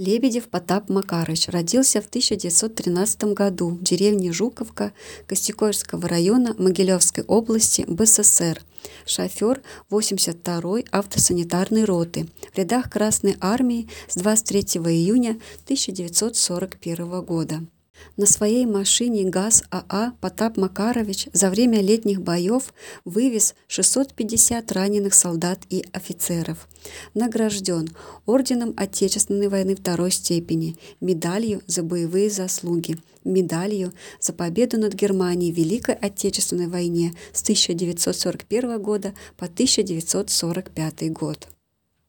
Лебедев Потап Макарыч родился в 1913 году в деревне Жуковка Костякольского района Могилевской области БССР. Шофер 82-й автосанитарной роты в рядах Красной Армии с 23 июня 1941 года. На своей машине ГАЗ-АА Потап Макарович за время летних боев вывез 650 раненых солдат и офицеров. Награжден орденом Отечественной войны второй степени, медалью за боевые заслуги, медалью за победу над Германией в Великой Отечественной войне с 1941 года по 1945 год.